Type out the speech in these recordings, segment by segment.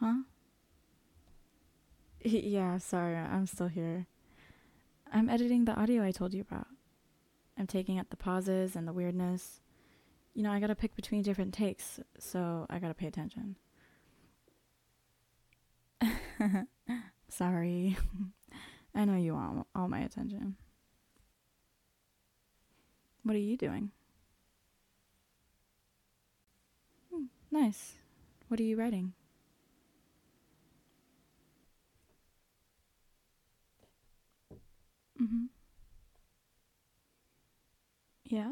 Huh? Yeah, sorry, I'm still here. I'm editing the audio I told you about. I'm taking out the pauses and the weirdness. You know, I gotta pick between different takes, so I gotta pay attention. Sorry. I know you want all my attention. What are you doing? Nice. What are you writing? Mm-hmm. Yeah?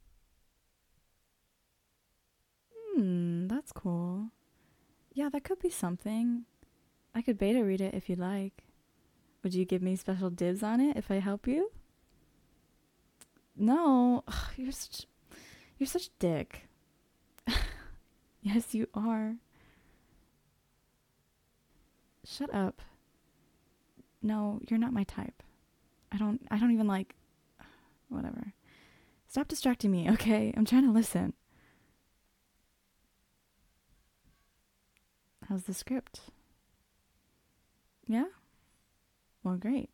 That's cool. Yeah, that could be something. I could beta read it if you'd like. Would you give me special dibs on it if I help you? No. Ugh, you're such a dick. Yes, you are. Shut up. No, you're not my type. I don't even like whatever. Stop distracting me, okay? I'm trying to listen. How's the script? Yeah? Well, great.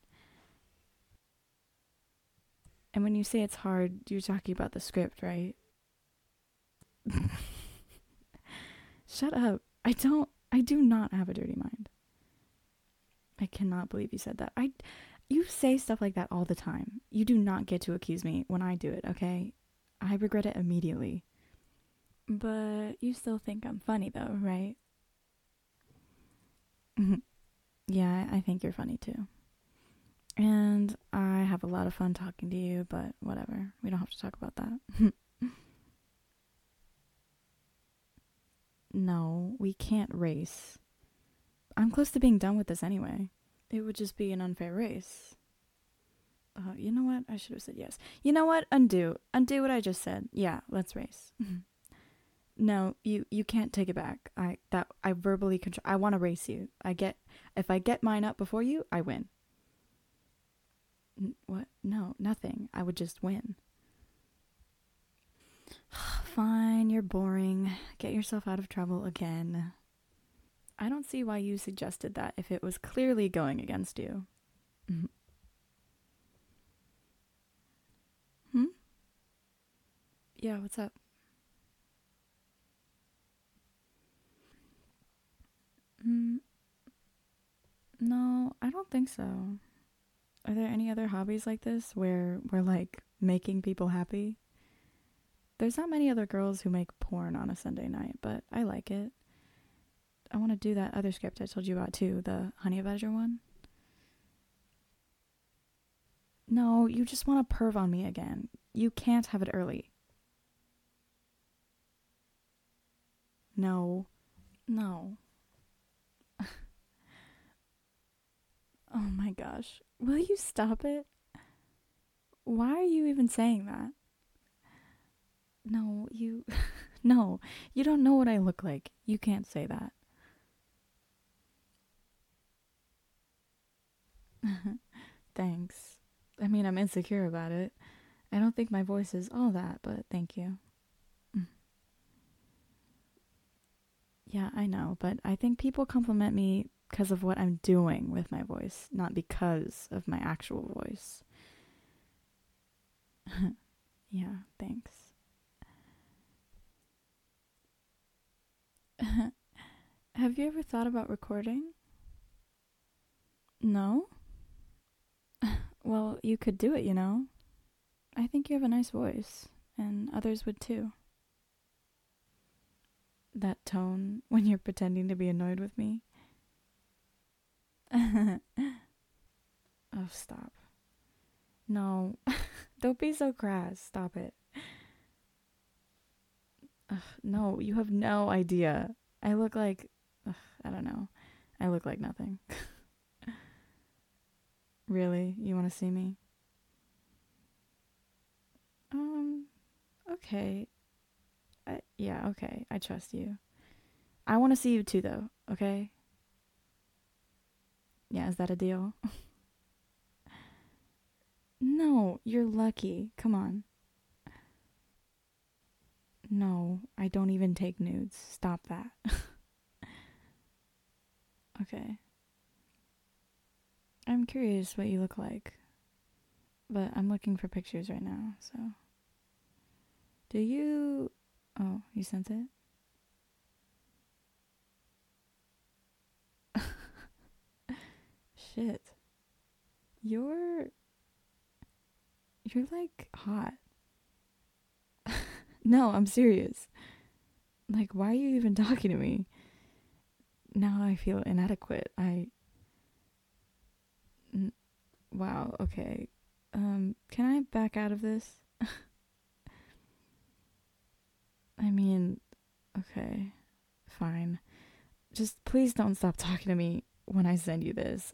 And when you say it's hard, you're talking about the script, right? Shut up. I do not have a dirty mind. I cannot believe you said that. You say stuff like that all the time. You do not get to accuse me when I do it, okay? I regret it immediately. But you still think I'm funny though, right? Yeah, I think you're funny too. And I have a lot of fun talking to you, but whatever. We don't have to talk about that. No, we can't race. I'm close to being done with this anyway. It would just be an unfair race. You know what? I should have said yes. You know what? Undo. Undo what I just said. Yeah, let's race. No, you can't take it back. I verbally control. I want to race you. If I get mine up before you, I win. What? No, nothing. I would just win. Fine, you're boring. Get yourself out of trouble again. I don't see why you suggested that if it was clearly going against you. Hmm? Yeah, what's up? Mm, no, I don't think so. Are there any other hobbies like this where we're like making people happy? There's not many other girls who make porn on a Sunday night, but I like it. I want to do that other script I told you about too, the Honey Badger one. No, you just want to perv on me again. You can't have it early. No. No. Oh my gosh. Will you stop it? Why are you even saying that? No, you. No, you don't know what I look like. You can't say that. Thanks. I mean, I'm insecure about it. I don't think my voice is all that, but thank you. Mm. Yeah, I know, but I think people compliment me because of what I'm doing with my voice, not because of my actual voice. Yeah, thanks. Have you ever thought about recording? No? Well, you could do it, you know? I think you have a nice voice, and others would too. That tone when you're pretending to be annoyed with me. Oh, stop. No, don't be so crass. Stop it. Ugh, no, you have no idea. I look like, ugh, I don't know. I look like nothing. Really? You want to see me? Um, okay. Yeah, okay. I trust you. I want to see you too, though, okay? Yeah, is that a deal? No, you're lucky. Come on. No, I don't even take nudes. Stop that. Okay. I'm curious what you look like, but I'm looking for pictures right now, so. Do you. Oh, you sent it? Shit. You're. You're like hot. No, I'm serious. Like, why are you even talking to me? Now I feel inadequate. Wow, okay. Can I back out of this? I mean, okay, fine. Just please don't stop talking to me when I send you this.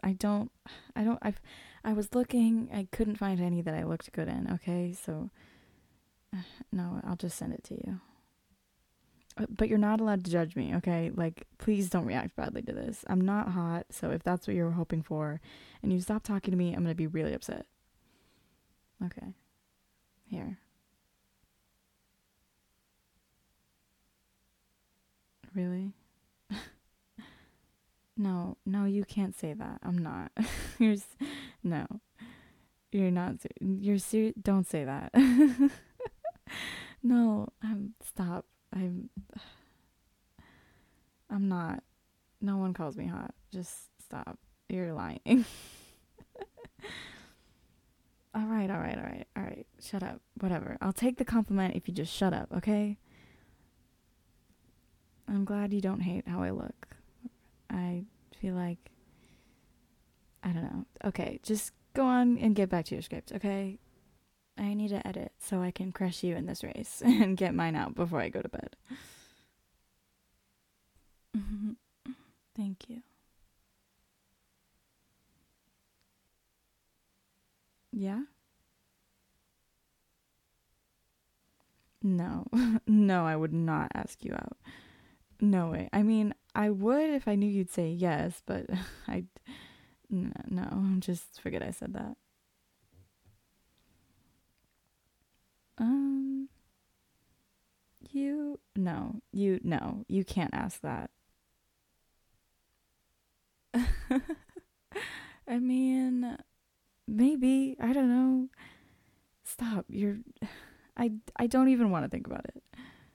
I was looking, I couldn't find any that I looked good in, okay? So, no, I'll just send it to you. But you're not allowed to judge me, okay? Like, please don't react badly to this. I'm not hot, so if that's what you're hoping for, and you stop talking to me, I'm gonna be really upset. Okay. Here. Really? No, no, you can't say that. I'm not. No, you're not. You're serious. Don't say that. No, stop. I'm not. No one calls me hot. Just stop. You're lying. All right, all right, all right, all right. Shut up. Whatever. I'll take the compliment if you just shut up, okay? I'm glad you don't hate how I look. I feel like I don't know. Okay, just go on and get back to your script, okay? I need to edit so I can crush you in this race and get mine out before I go to bed. Thank you. Yeah? No. No, I would not ask you out. No way. I mean, I would if I knew you'd say yes, but I. No, just forget I said that. Um, no, you can't ask that. I mean, maybe, I don't know. Stop. I don't even want to think about it.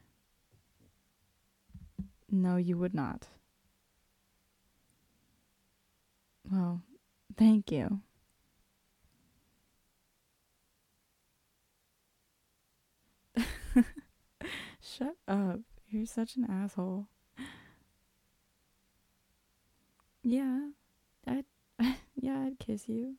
No, you would not. Well, thank you. Shut up. You're such an asshole. Yeah. I'd yeah, I'd kiss you.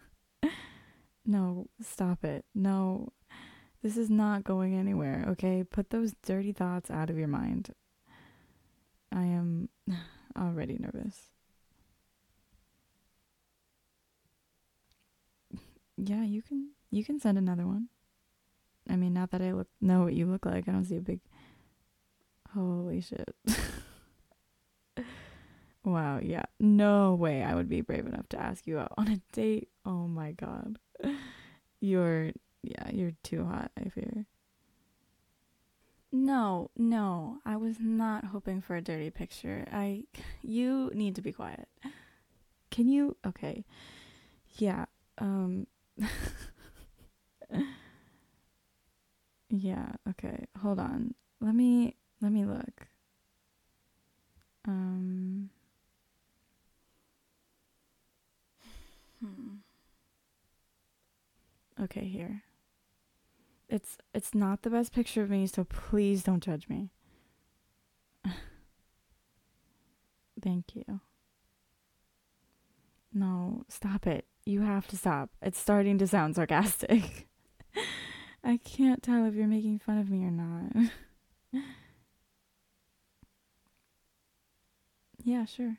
No, stop it. No. This is not going anywhere, okay? Put those dirty thoughts out of your mind. I am already nervous. Yeah, you can send another one. I mean, not that I know what you look like. I don't see a big holy shit. Wow, yeah. No way I would be brave enough to ask you out on a date. Oh my god. You're you're too hot, I fear. No, no. I was not hoping for a dirty picture. You need to be quiet. Can you okay. Yeah. Um yeah, okay. Hold on. Let me look. Um hmm. Okay, here. It's not the best picture of me, so please don't judge me. Thank you. No, stop it. You have to stop. It's starting to sound sarcastic. I can't tell if you're making fun of me or not. Yeah, sure.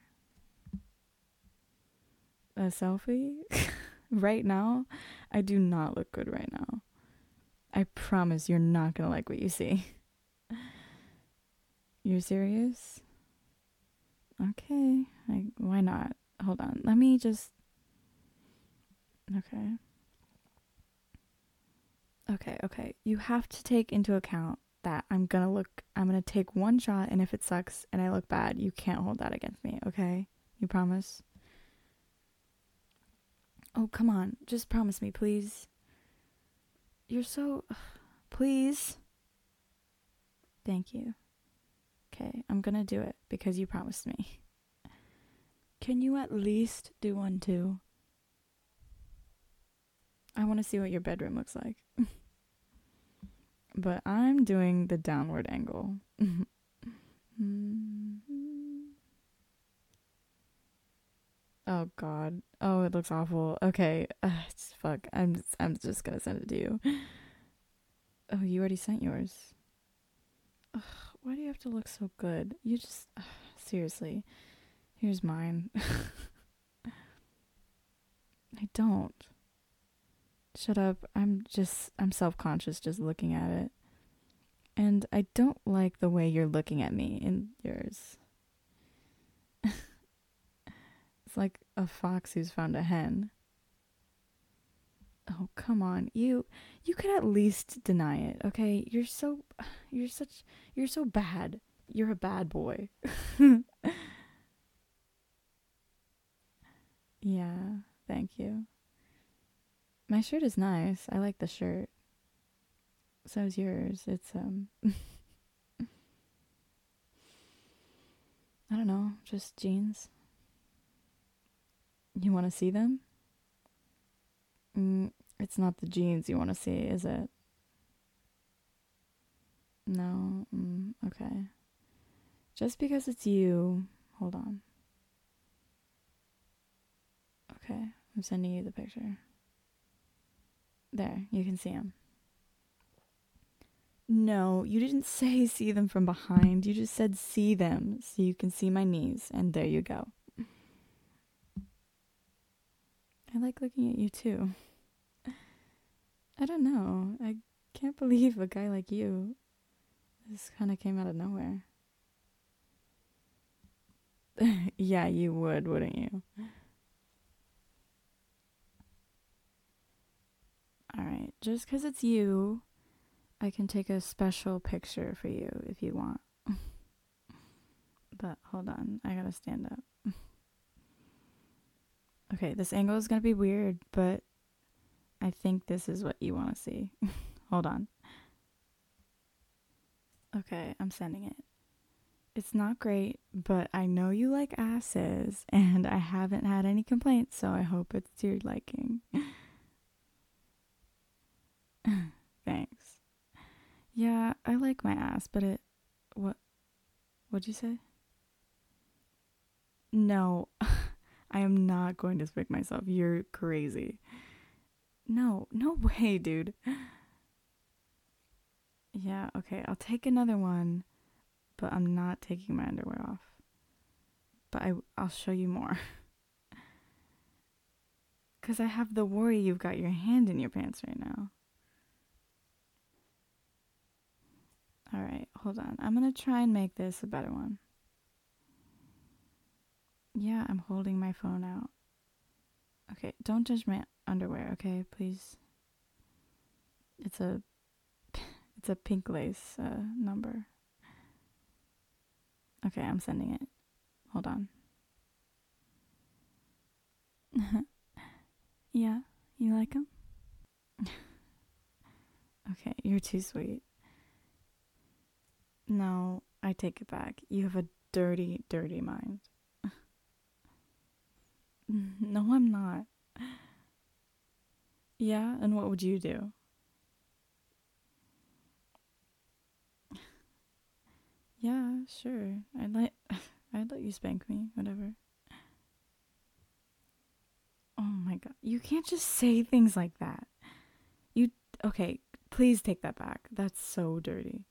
A selfie? Right now? I do not look good right now. I promise you're not gonna like what you see. You're serious? Okay. Why not? Hold on. Let me just. Okay. Okay, okay. You have to take into account that I'm gonna take one shot, and if it sucks and I look bad, you can't hold that against me, okay? You promise? Oh, come on. Just promise me, please. You're so... Please. Thank you. Okay, I'm gonna do it because you promised me. Can you at least do one too? I want to see what your bedroom looks like. But I'm doing the downward angle. Oh god. Oh, it looks awful. Okay. Fuck. I'm just gonna send it to you. Oh, you already sent yours. Ugh, why do you have to look so good? You just seriously. Here's mine. I don't. Shut up. I'm self-conscious just looking at it. And I don't like the way you're looking at me in yours. It's like a fox who's found a hen. Oh, come on. You could at least deny it, okay? You're so bad. You're a bad boy. Yeah, thank you. My shirt is nice. I like the shirt. So is yours. It's I don't know, just jeans. You want to see them? It's not the jeans you want to see, is it? No? Okay. Just because it's you. Hold on. Okay, I'm sending you the picture. There, you can see them. No, you didn't say see them from behind. You just said see them so you can see my knees, and there you go. I like looking at you too. I don't know. I can't believe a guy like you. This kind of came out of nowhere. Yeah, you would, wouldn't you? Alright, just because it's you, I can take a special picture for you if you want. But hold on, I gotta stand up. Okay, this angle is gonna be weird, but I think this is what you want to see. Hold on. Okay, I'm sending it. It's not great, but I know you like asses, and I haven't had any complaints, so I hope it's to your liking. Thanks. Yeah, I like my ass, but what'd you say? No, I am not going to spick myself. You're crazy. No way, dude. Yeah, okay, I'll take another one, but I'm not taking my underwear off. But I'll show you more. Because I have the worry you've got your hand in your pants right now. Alright, hold on. I'm going to try and make this a better one. Yeah, I'm holding my phone out. Okay, don't judge my underwear, okay, please. It's a pink lace number. Okay, I'm sending it. Hold on. Yeah, you like them? Okay, you're too sweet. No, I take it back. You have a dirty, dirty mind. No, I'm not. Yeah, and what would you do? Yeah, sure. I'd let you spank me, whatever. Oh my god. You can't just say things like that. Okay, please take that back. That's so dirty.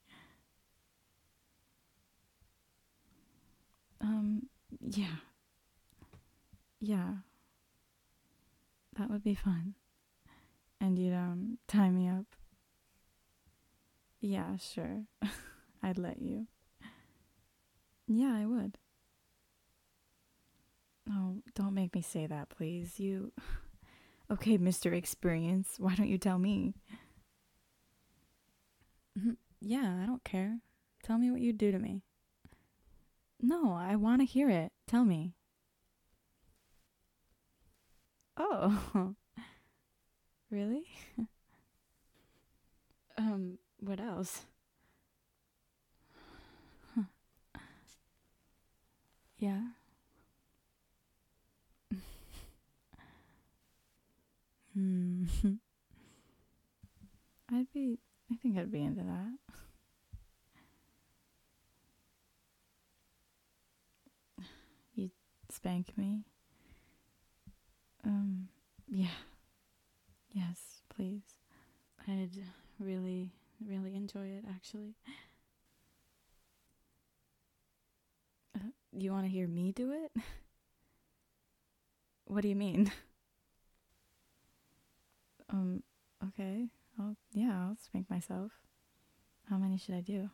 Yeah. Yeah. That would be fun. And you'd tie me up. Yeah, sure. I'd let you. Yeah, I would. Oh, don't make me say that, please. You Okay, Mr. Experience, why don't you tell me? Yeah, I don't care. Tell me what you'd do to me. No, I want to hear it. Tell me. Oh, really? What else? Yeah. Hmm. I think I'd be into that. You spank me? Yeah. Yes, please. I'd really, really enjoy it, actually. You want to hear me do it? What do you mean? Um, okay. I'll spank myself. How many should I do?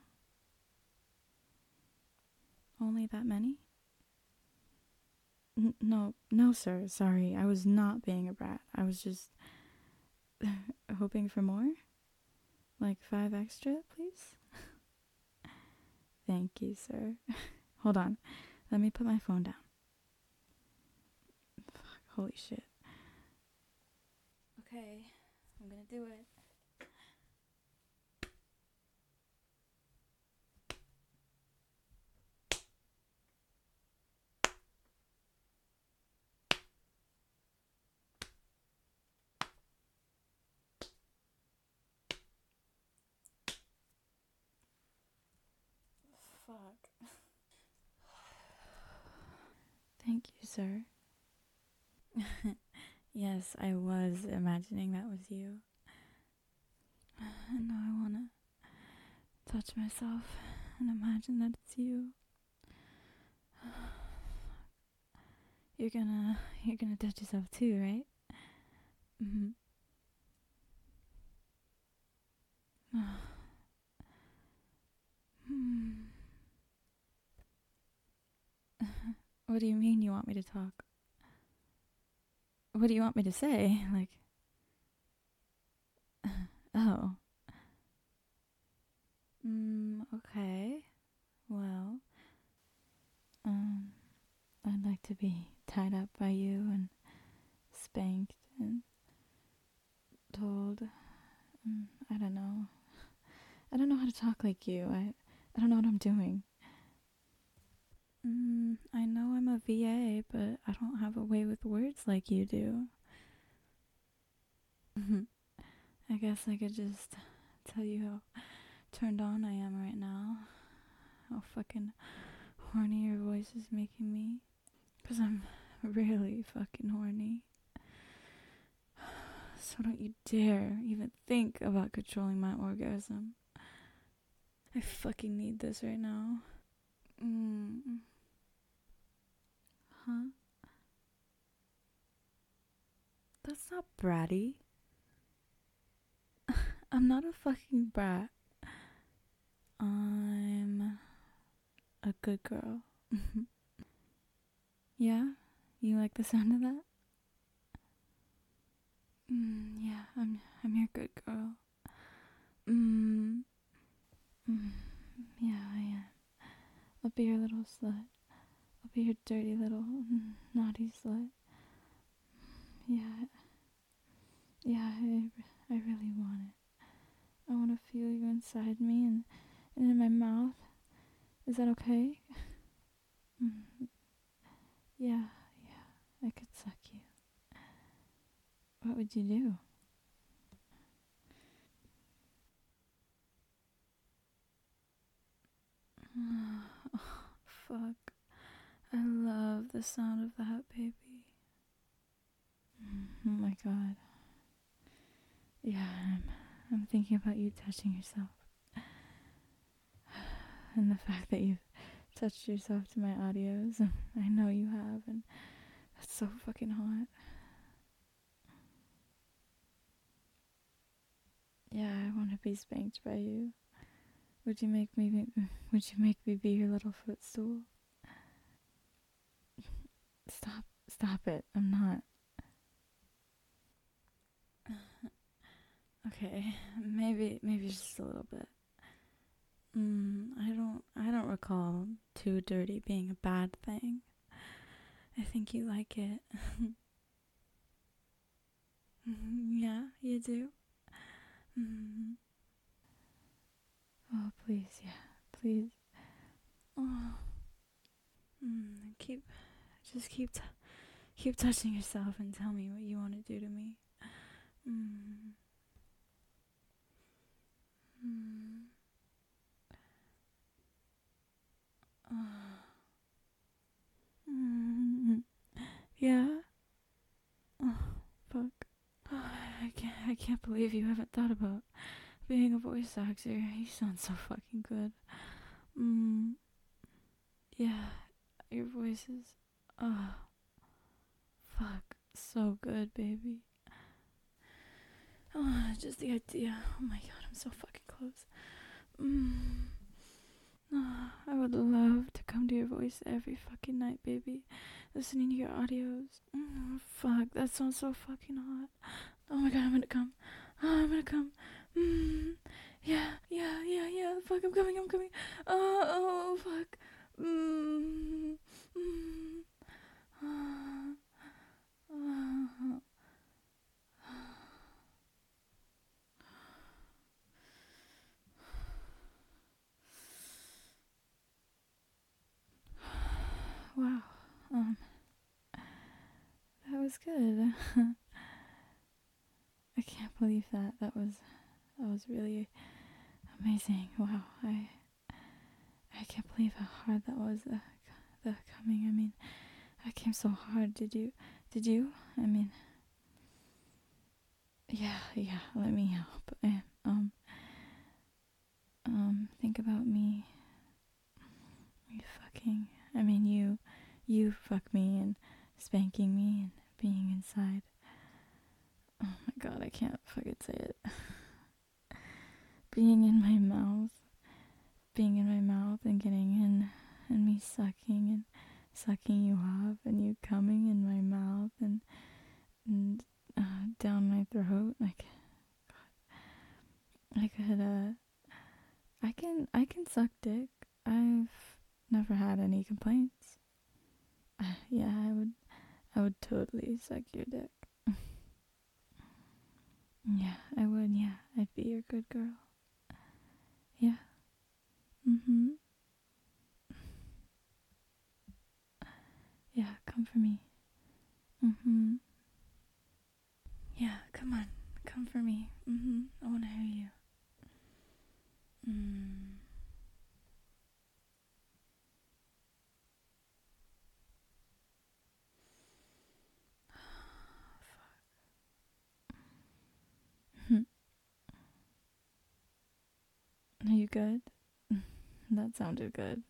Only that many? No, no, sir. Sorry. I was not being a brat. I was just hoping for more. Like 5 extra, please? Thank you, sir. Hold on. Let me put my phone down. Holy shit. Okay. I'm gonna do it. Fuck. Thank you, sir. Yes, I was imagining that was you. And now I wanna touch myself and imagine that it's you. You're gonna touch yourself too, right? Mm-hmm. What do you mean you want me to talk? What do you want me to say? Like, oh. Okay. Well, um, I'd like to be tied up by you and spanked and told. I don't know. I don't know how to talk like you. I don't know what I'm doing. I know I'm a VA, but I don't have a way with words like you do. I guess I could just tell you how turned on I am right now. How fucking horny your voice is making me. Because I'm really fucking horny. So don't you dare even think about controlling my orgasm. I fucking need this right now. Huh? That's not bratty. I'm not a fucking brat. I'm a good girl. Yeah? You like the sound of that? Yeah, I'm your good girl. Mm, mm, yeah, I am. I'll be your little slut. I'll be your dirty little naughty slut. Yeah, yeah, I really want it. I want to feel you inside me and in my mouth. Is that okay? Yeah, yeah, I could suck you. What would you do? Fuck. I love the sound of that, baby. Oh my god. Yeah, I'm thinking about you touching yourself. And the fact that you've touched yourself to my audios. I know you have, and that's so fucking hot. Yeah, I want to be spanked by you. Would you make me? Would you make me be your little footstool? Stop it. I'm not. Okay, maybe just a little bit. I don't recall too dirty being a bad thing. I think you like it. Yeah, you do. Mm. Oh, please, yeah, please. Oh. Keep, just keep touching yourself and tell me what you want to do to me. Mm. Mm. Oh. Mm. Yeah. Oh, fuck. Oh, I can't believe you haven't thought about being a voice actor. You sound so fucking good. Mm. Yeah, your voice is, oh, fuck, so good, baby. Oh, just the idea. Oh my god, I'm so fucking close. Mm. Oh, I would love to come to your voice every fucking night, baby. Listening to your audios. Fuck, that sounds so fucking hot. Oh my god, I'm gonna come. Oh, I'm gonna come. Yeah, yeah, yeah, yeah. Fuck, I'm coming, I'm coming. Oh, fuck. Mm, mm, ah, ah. Wow. Um, that was good. I can't believe that. That was really amazing. Wow. I can't believe how hard that was. The coming. I mean, I came so hard. Did you? Did you? I mean, yeah, yeah. Let me help. Think about me. You fucking. I mean, you fuck me and spanking me and being inside. Oh my god, I can't fucking say it. Being in my mouth. Being in my mouth and getting in and me sucking and sucking you off and you coming in my mouth and down my throat. Like, I could, I can suck dick. I've never had any complaints. Yeah, I would totally suck your dick. Yeah, I would. Yeah, I'd be your good girl. Yeah. Mhm. Yeah, come for me. Mhm. Yeah, come on, come for me. I wanna hear you. Mm. Are you good? That sounded good.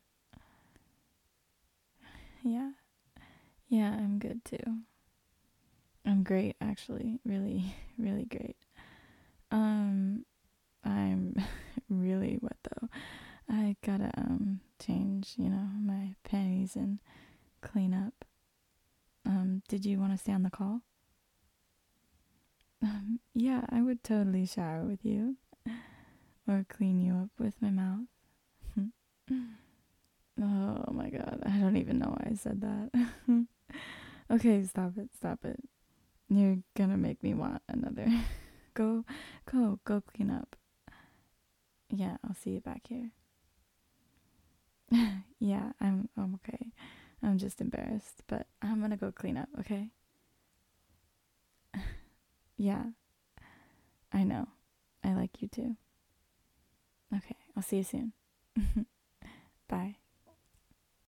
Yeah. Yeah, I'm good too. I'm great, actually. Really, really great. I'm really wet though. I gotta change, my panties and clean up. Did you want to stay on the call? Yeah, I would totally shower with you or clean you up with my mouth. Oh my god, I don't even know why I said that. Okay, stop it, stop it. You're gonna make me want another. Go, go clean up. Yeah, I'll see you back here. Yeah, I'm okay. I'm just embarrassed, but I'm gonna go clean up, okay? Yeah, I know. I like you too. Okay, I'll see you soon. Bye.